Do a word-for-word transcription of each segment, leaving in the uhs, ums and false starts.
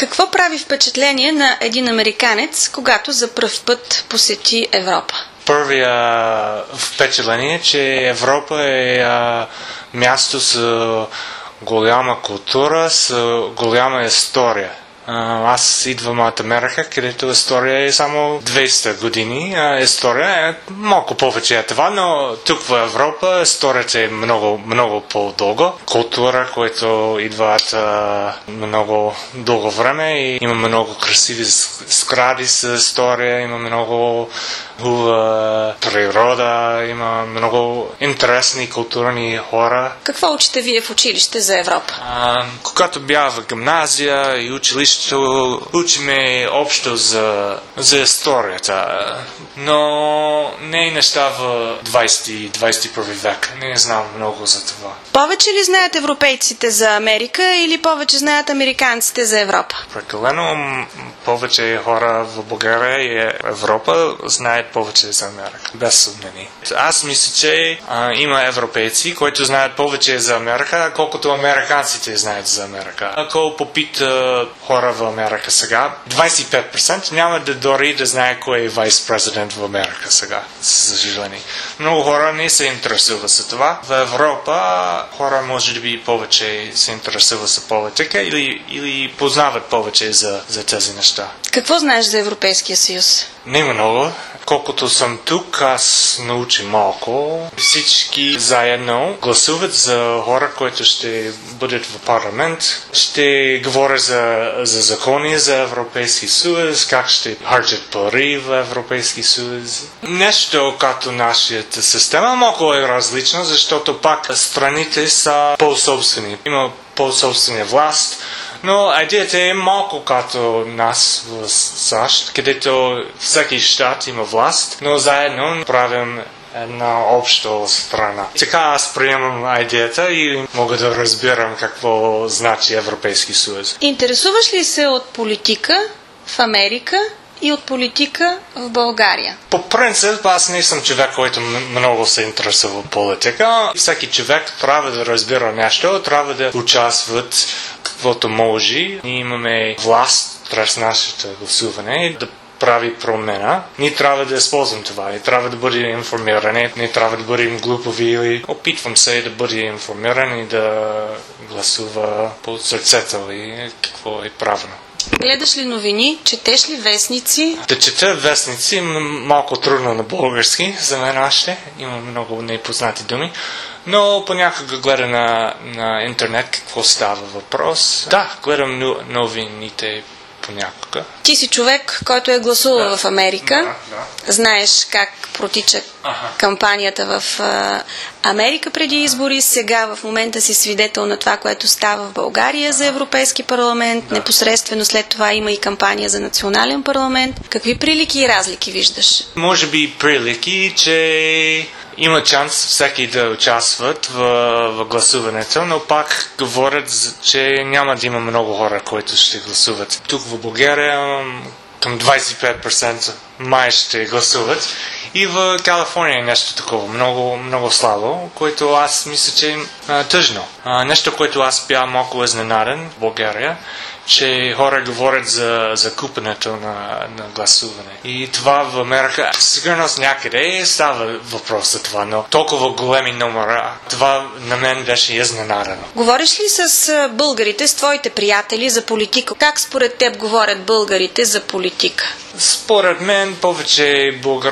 Какво прави впечатление на един американец, когато за пръв път посети Европа? Първия впечатление е, че Европа е а, място с голяма култура, с голяма история. Аз идвам от Америка, където история е само двеста години. История е малко повече от това, но тук в Европа историята е много, много по-дълго. Култура, която идва от много дълго време и има много красиви сгради с история, има много хубава природа, има много интересни културни хора. Какво учите вие в училище за Европа? А, когато бях в гимназия и училище, учиме общо за, за историята, но не е неща в двайсети и двайсет и първи век. Не знам много за това. Повече ли знаят европейците за Америка или повече знаят американците за Европа? Прекалено повече хора в България и Европа знаят повече за Америка. Без съмнение. Аз мисля, че а, има европейци, които знаят повече за Америка, колкото американците знаят за Америка. Ако попита хора в Америка сега, двайсет и пет процента няма да дори да знае кой е вайс-президент в Америка сега, за съжаление. Много хора не се интересуват за това. В Европа хора може да би повече се интересуват за политика или, или познават повече за, за тези неща. Какво знаеш за Европейския съюз? Не много. Колкото съм тук, аз научи малко. Всички заедно гласуват за хора, които ще бъдат в парламент. Ще говоря за, за закони за Европейски съюз, как ще харчат пари в Европейски съюз. Нещо като нашата система малко е различно, защото пак страните са по-собствени. Има по-собствена власт. Но идеята е малко като нас в САЩ, където всеки щат има власт, но заедно правим една обща страна. Така аз приемам идеята и мога да разбирам какво значи Европейски съюз. Интересуваш ли се от политика в Америка и от политика в България? По принцип, аз не съм човек, който много се интересува от политика. Всеки човек трябва да разбира нещо, трябва да участват каквото може. Ние имаме власт през нашето гласуване да прави промена. Ние трябва да използвам това. Не трябва да бъдем информирани, не трябва да бъдем глупови или опитвам се да бъде информиран и да гласува по сърцето и какво е правилно. Гледаш ли новини? Четеш ли вестници? Да чета вестници малко трудно на български, за мен още. Има много непознати думи. Но понякога гледам на, на интернет какво става въпрос. Да, гледам новините понякога. Ти си човек, който е гласувал да. в Америка. Да, да. Знаеш как протича ага. кампанията в а, Америка преди избори. Сега в момента си свидетел на това, което става в България ага. за Европейски парламент. Да. Непосредствено след това има и кампания за национален парламент. Какви прилики и разлики виждаш? Може би прилики, че има шанс всеки да участват в, в гласуването, но пак говорят, че няма да има много хора, които ще гласуват. Тук в България към двайсет и пет процента май ще гласуват. И в Калифорния е нещо такова, много, много слабо, което аз мисля, че е тъжно. А, нещо, което аз бях малко изненаден в България, че хора говорят за, за купенето на, на гласуване. И това в Америка, сигурност някъде става въпрос за това, но толкова големи номера, това на мен беше изненадано. Говориш ли с българите, с твоите приятели за политика? Как според теб говорят българите за политика? Според мен повече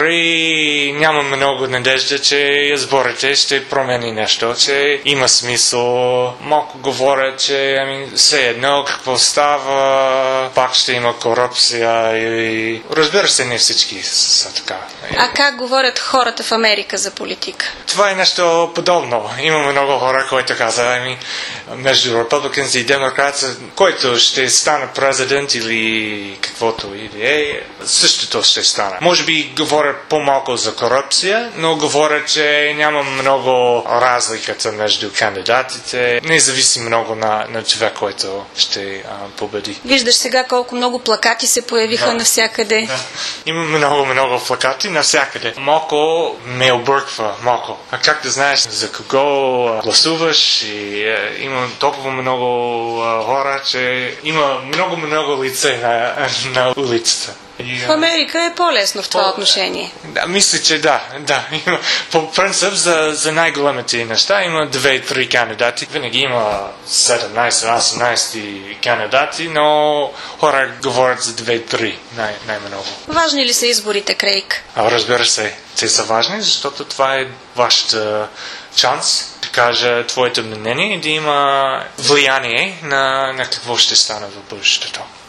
българи няма много надежда, че изборите ще промени нещо, че има смисъл. Малко говорят, че ами, все едно какво става, пак ще има корупция и разбира се, не всички са така. А как говорят хората в Америка за политика? Това е нещо подобно. Има много хора, които казват, ами, между републиканци и демократи, който ще стане президент или каквото и е, същото ще стане. Може би говорят по-малко за корупция, но говорят, че няма много разликата между кандидатите. Не зависи много на, на човек, който ще а, победи. Виждаш сега колко много плакати се появиха да. навсякъде. Да. Има много, много плакати навсякъде. Малко ме обърква, малко. А как да знаеш за кого гласуваш и е, има толкова много е, хора, че има много, много лице на, на улицата. В Америка е по-лесно в това по... отношение. Да, мисля, че да. да. По принцип за, за най-големите неща има две-три кандидати. Винаги има седемнайсет-осемнайсет кандидати, но хора говорят за две-три най- най-много. Важни ли са изборите, Крейг? А, разбира се, те са важни, защото това е вашата шанс да кажа твоето мнение и да има влияние на, на какво ще стане в бъдещето.